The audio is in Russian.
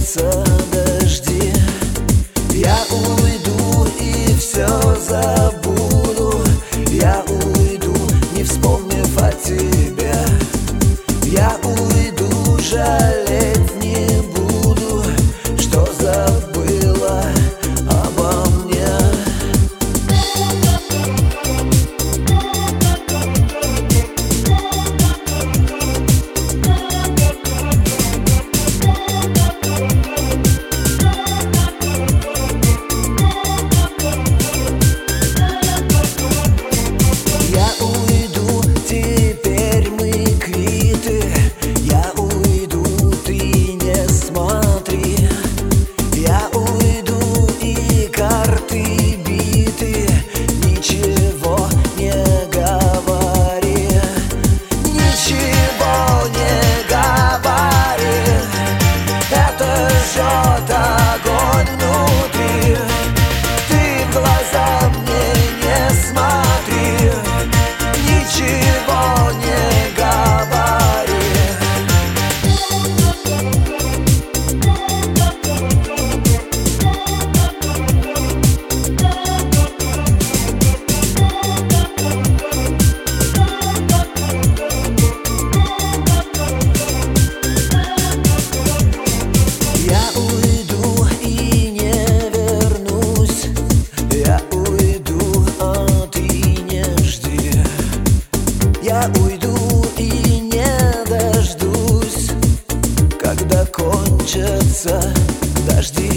кончатся дожди. Я уйду и все забуду. Я уйду, не вспомнив о тебе. Я уйду, жалеть не буду, что забыла обо мне. Жжет огонь внутри. Ты в глаза мне не смотри, ничего не говори. Я уйду и не вернусь. Я уйду, а ты не жди. Я уйду и не дождусь, когда кончатся дожди.